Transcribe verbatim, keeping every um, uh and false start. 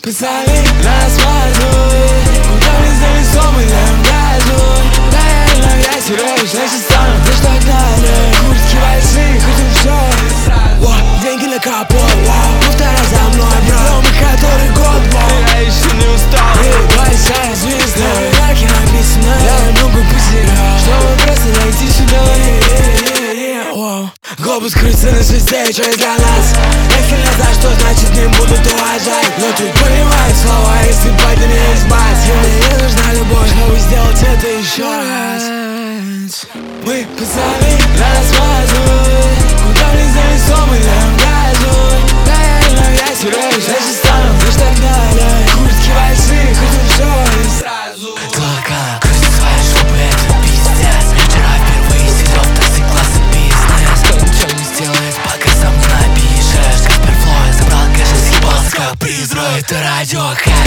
пацаны на асфальту, куда везде лицом и лям газу. Наверное, я теряюсь, значит стану, да что далее? Куртки большие, хочу все. Деньги на капот, повторяй за мной, бро. Мы который год, бро. Я еще не устал. Ты большая звезда, на веке написано. Я ногу потерял, чтобы просто найти сюда. Глобус крутится на звезде, что для нас. Если не за что, значит не будут уважать. Но ты понимаешь слова, если поднимешь бать. Мне не нужна любовь, чтобы сделать это еще раз. Мы пацаны на асфальту, куда везде лицом и лям газу. Наверное, я теряюсь, значит стану, лишь так далее. Куртки большие, хочу все и сразу. Только крутит свои шубы, это пиздец. Вчера впервые сидел в такси класса бизнес. Кто ничего не сделает, пока сам не напишешь. Каспер Флой забрал кэш и съебался как призрак. Это радио.